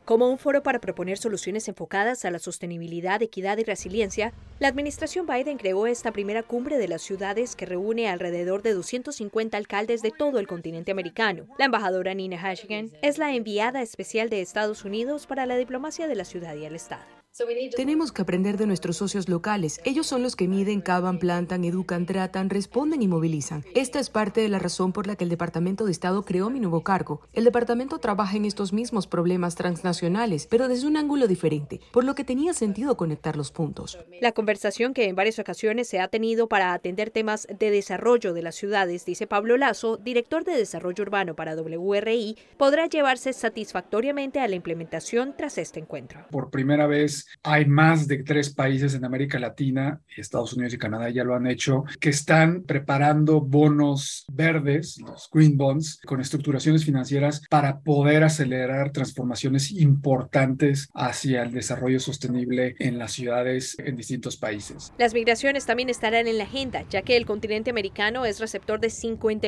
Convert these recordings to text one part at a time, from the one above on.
Como un foro para proponer soluciones enfocadas a la sostenibilidad, equidad y resiliencia, la administración Biden creó esta primera cumbre de las ciudades que reúne alrededor de 250 alcaldes de todo el continente americano. La embajadora Nina Hashigan es la enviada especial de Estados Unidos para la diplomacia de la ciudad y el estado. Tenemos que aprender de nuestros socios locales. Ellos son los que miden, cavan, plantan, educan, tratan, responden y movilizan. Esta es parte de la razón por la que el Departamento de Estado creó mi nuevo cargo. El departamento trabaja en estos mismos problemas transnacionales, pero desde un ángulo diferente, por lo que tenía sentido conectar los puntos. La conversación que en varias ocasiones se ha tenido para atender temas de desarrollo de las ciudades, dice Pablo Lazo, director de Desarrollo Urbano para WRI, podrá llevarse satisfactoriamente a la implementación tras este encuentro. Por primera vez hay más de 3 países en América Latina, Estados Unidos y Canadá ya lo han hecho, que están preparando bonos verdes, los green bonds, con estructuraciones financieras para poder acelerar transformaciones importantes hacia el desarrollo sostenible en las ciudades en distintos países. Las migraciones también estarán en la agenda, ya que el continente americano es receptor de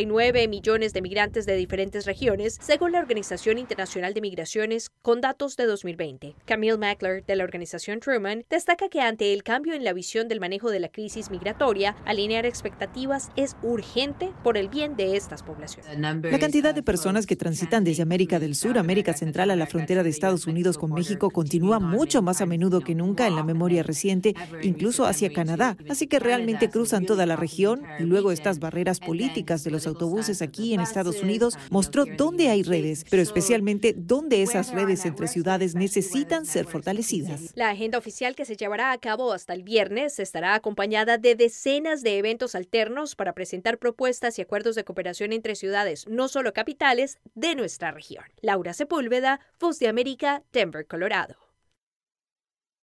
59 millones de migrantes de diferentes regiones, según la Organización Internacional de Migraciones, con datos de 2020. Camille Mackler, de la organización Truman, destaca que ante el cambio en la visión del manejo de la crisis migratoria, alinear expectativas es urgente por el bien de estas poblaciones. La cantidad de personas que transitan desde América del Sur, América Central a la frontera de Estados Unidos con México continúa mucho más a menudo que nunca en la memoria reciente, incluso hacia Canadá. Así que realmente cruzan toda la región y luego estas barreras políticas de los autobuses aquí en Estados Unidos mostró dónde hay redes, pero especialmente dónde esas redes entre ciudades necesitan ser fortalecidas. La agenda oficial que se llevará a cabo hasta el viernes estará acompañada de decenas de eventos alternos para presentar propuestas y acuerdos de cooperación entre ciudades, no solo capitales, de nuestra región. Laura Sepúlveda, Voz de América, Denver, Colorado.